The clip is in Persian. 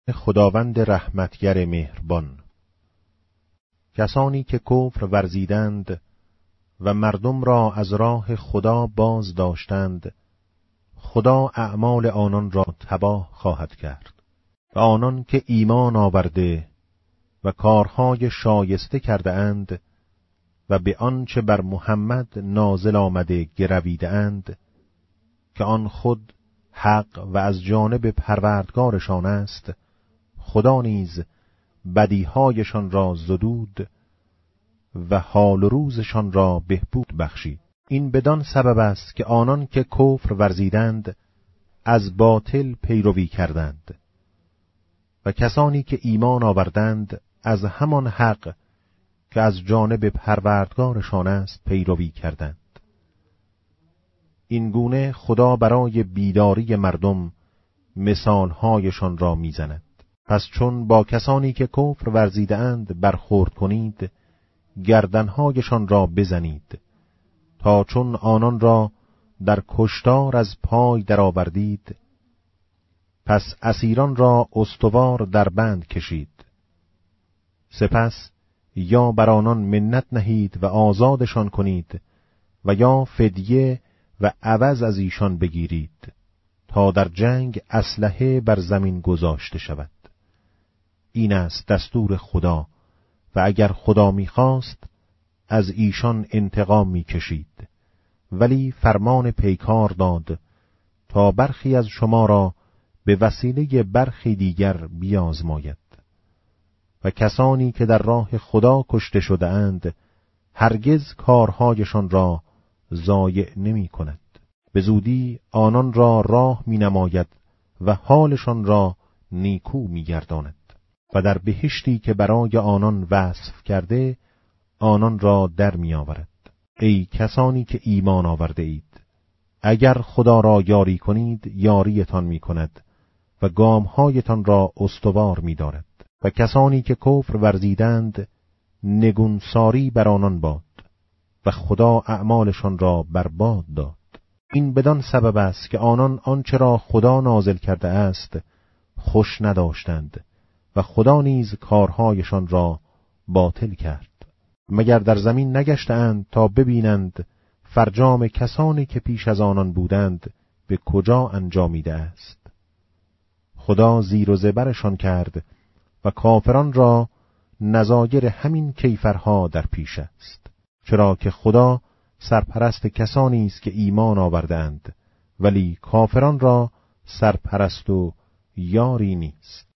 خداوند رحمتگر مهربان. کسانی که کفر ورزیدند و مردم را از راه خدا باز داشتند، خدا اعمال آنان را تباه خواهد کرد. و آنان که ایمان آورده و کارهای شایسته کرده اند و به آنچه بر محمد نازل آمده گرویده اند که آن خود حق و از جانب پروردگارشان است، خدا نیز بدیهایشان را زدود و حال و روزشان را بهبود بخشید. این بدان سبب است که آنان که کفر ورزیدند از باطل پیروی کردند و کسانی که ایمان آوردند از همان حق که از جانب پروردگارشان است پیروی کردند. این گونه خدا برای بیداری مردم مثالهایشان را میزند. پس چون با کسانی که کفر ورزیده اند برخورد کنید، گردنهایشان را بزنید، تا چون آنان را در کشتار از پای درآوردید، پس اسیران را استوار در بند کشید. سپس یا بر آنان منت نهید و آزادشان کنید و یا فدیه و عوض از ایشان بگیرید تا در جنگ اسلحه بر زمین گذاشته شود. این است دستور خدا و اگر خدا می‌خواست از ایشان انتقام می‌کشید، ولی فرمان پیکار داد تا برخی از شما را به وسیله برخی دیگر بیازماید. و کسانی که در راه خدا کشته شده اند هرگز کارهایشان را ضایع نمی کند. به زودی آنان را راه می نماید و حالشان را نیکو می گرداند و در بهشتی که برای آنان وصف کرده آنان را در می آورد. ای کسانی که ایمان آورده اید، اگر خدا را یاری کنید یاریتان می کند و گامهایتان را استوار می دارد. و کسانی که کفر ورزیدند نگونساری بر آنان باد و خدا اعمالشان را برباد داد. این بدان سبب است که آنان آنچه را خدا نازل کرده است خوش نداشتند و خدا نیز کارهایشان را باطل کرد. مگر در زمین نگشتند تا ببینند فرجام کسانی که پیش از آنان بودند به کجا انجامیده است. خدا زیر و زبرشان کرد و کافران را نظایر همین کیفرها در پیش است، چرا که خدا سرپرست کسانی است که ایمان آوردند، ولی کافران را سرپرست و یاری نیست.